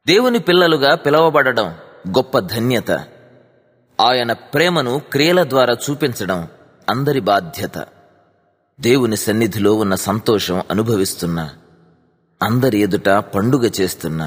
దేవుని పిల్లలుగా పిలవబడడం గొప్ప ధన్యత. ఆయన ప్రేమను క్రియల ద్వారా చూపించడం అందరి బాధ్యత. దేవుని సన్నిధిలో ఉన్న సంతోషం అనుభవిస్తున్నా, అందరి ఎదుట పండుగ చేస్తున్నా.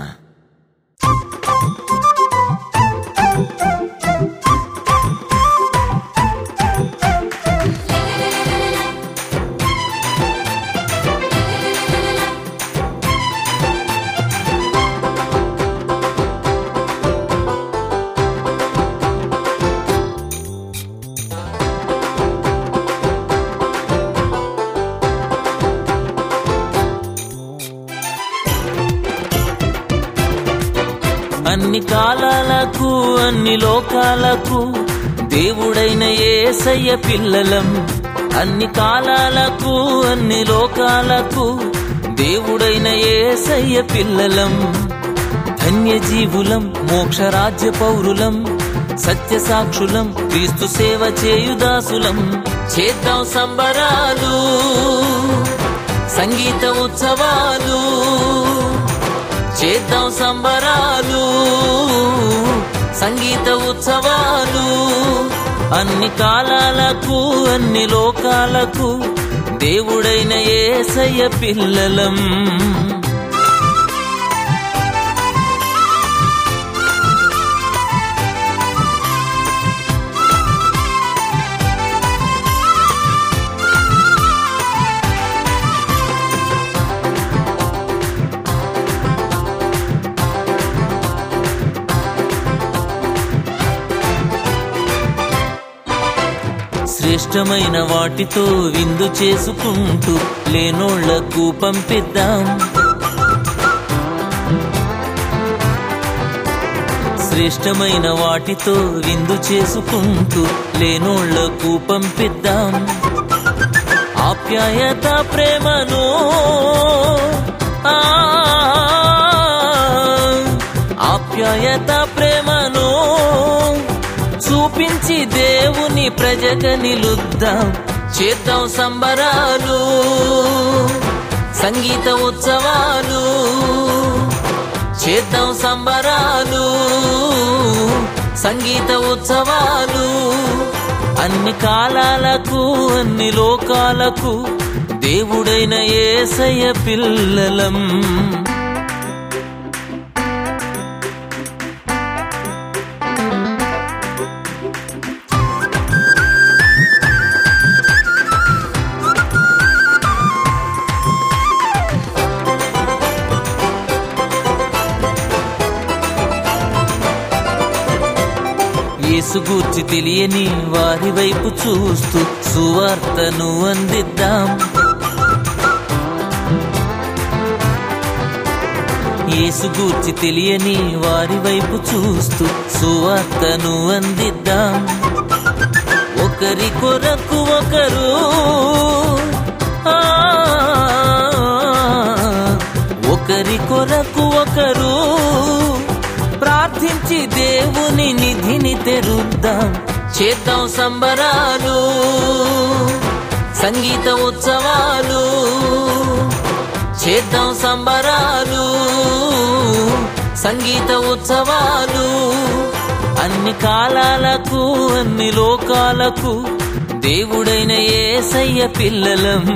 అన్ని కాలాలకు అన్ని లోకాలకు దేవుడైన యేసయ్య పిల్లలం. అన్ని కాలాలకు అన్ని లోకాలకు దేవుడైన యేసయ్య పిల్లలం. ధన్యజీవులం, మోక్షరాజ్య పౌరులం, సత్య సాక్షులం, క్రీస్తు సేవ చేయుదాసులం. చేద్దాం సంబరాలు, సంగీత ఉత్సవాలు, చేద్దాం సంబరాలు, సంగీత ఉత్సవాలు. అన్ని కాలాలకు అన్ని లోకాలకు దేవుడైన యేసయ్య పిల్లలం. శ్రేష్టమైన వాటితో విందు చేసుకుంటూ లేనోళ్లకు పంపిద్దాం. శ్రేష్టమైన వాటితో విందు చేసుకుంటూ లేనోళ్లకు పంపిద్దాం. ఆప్యాయత ప్రేమను, ఆప్యాయత ప్రేమను చూపించి దేవుని ప్రజగా నిలుద్దాం. చేద్దాం సంబరాలు, సంగీత ఉత్సవాలు, చేద్దాం సంబరాలు, సంగీత ఉత్సవాలు. అన్ని కాలాలకు అన్ని లోకాలకు దేవుడైన యేసయ్య పిల్లలం. యేసు గూర్చి తెలియని వారి వైపు చూస్తూ సువార్తను అందిద్దాం. యేసు గూర్చి తెలియని వారి వైపు చూస్తూ సువార్తను అందిద్దాం. ఒకరి కొరకు ఒకరు, ఒకరి కొరకు ఒకరు ప్రార్థించి దేవుని నిధిని తెరుద్దాం. చేద్దాం సంబరాలు, సంగీత ఉత్సవాలు, చేద్దాం సంబరాలు, సంగీత ఉత్సవాలు. అన్ని కాలాలకు అన్ని లోకాలకు దేవుడైన యేసయ్య పిల్లలం.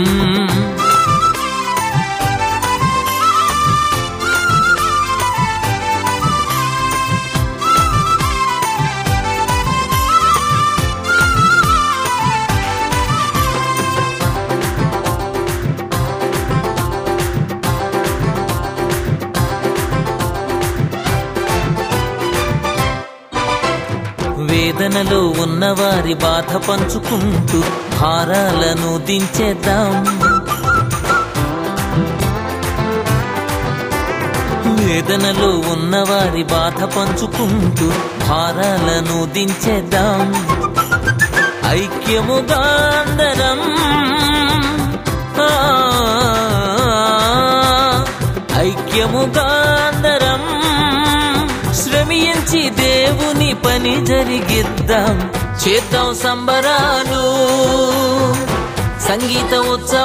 వేదనలో ఉన్నవారి బాధ పంచుకుంటూ భారాలను దించేద్దాం. వేదనలో ఉన్నవారి బాధ పంచుకుంటూ భారాలను దించేద్దాం. ఐక్యముగా అందరం, ఐక్యముగా అందరం శ్రమించి దేవుని పని జరిగిద్దాం. చేద్దాం సంబరాలు, సంగీత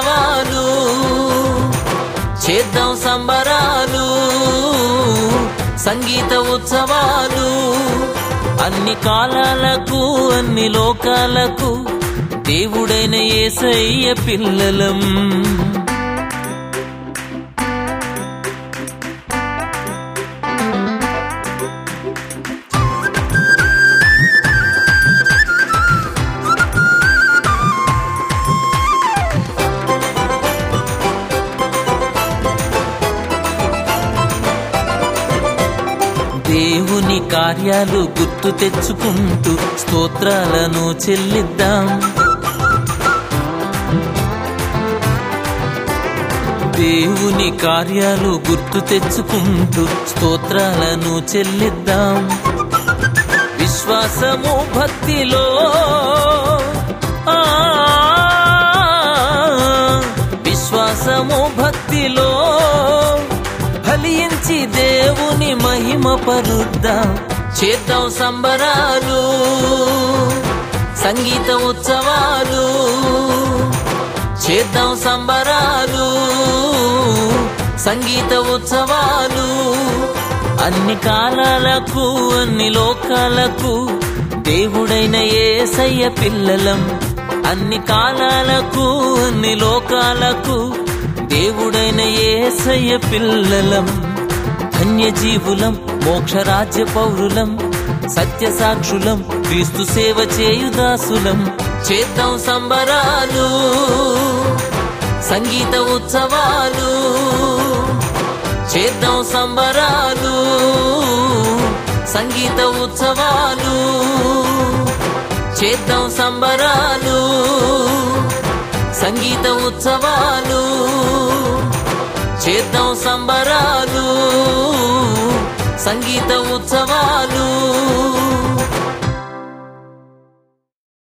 ఉత్సవాలు, చేద్దాం సంబరాలు, సంగీత ఉత్సవాలు. అన్ని కాలాలకు అన్ని లోకాలకు దేవుడైన యేసయ్య పిల్లలం. దేవుని కార్యాలు గుర్తు తెచ్చుకుంటూ స్తోత్రాలను చెల్లిద్దాం. దేవుని కార్యాలు గుర్తు తెచ్చుకుంటూ స్తోత్రాలను చెల్లిద్దాం. విశ్వాసము భక్తిలో విశ్వాసము భక్తిలో ఫలించి దేవుని మహిమ పరుద్దాం. చేద్దాం సంబరాలు, సంగీత ఉత్సవాలు. చేద్దాం సంబరాలు, సంగీత ఉత్సవాలు. అన్ని కాలాలకు అన్ని లోకాలకు దేవుడైన యేసయ్య పిల్లలం. అన్ని కాలాలకు అన్ని లోకాలకు దేవుడైన యేసయ్య పిల్లలం. ధన్యజీవులం, మోక్షరాజ్య పౌరులం, సత్య సాక్షులం, క్రీస్తు సేవ చేయుదాసులం. చేద్దాం సంబరాలు, సంగీత ఉత్సవాలు. చేద్దాం సంబరాలు, సంగీత ఉత్సవాలు. చేద్దాం సంబరాలు, సంగీత ఉత్సవాలు. చేద్దాం సంబరాలు, సంగీత ఉత్సవాలు.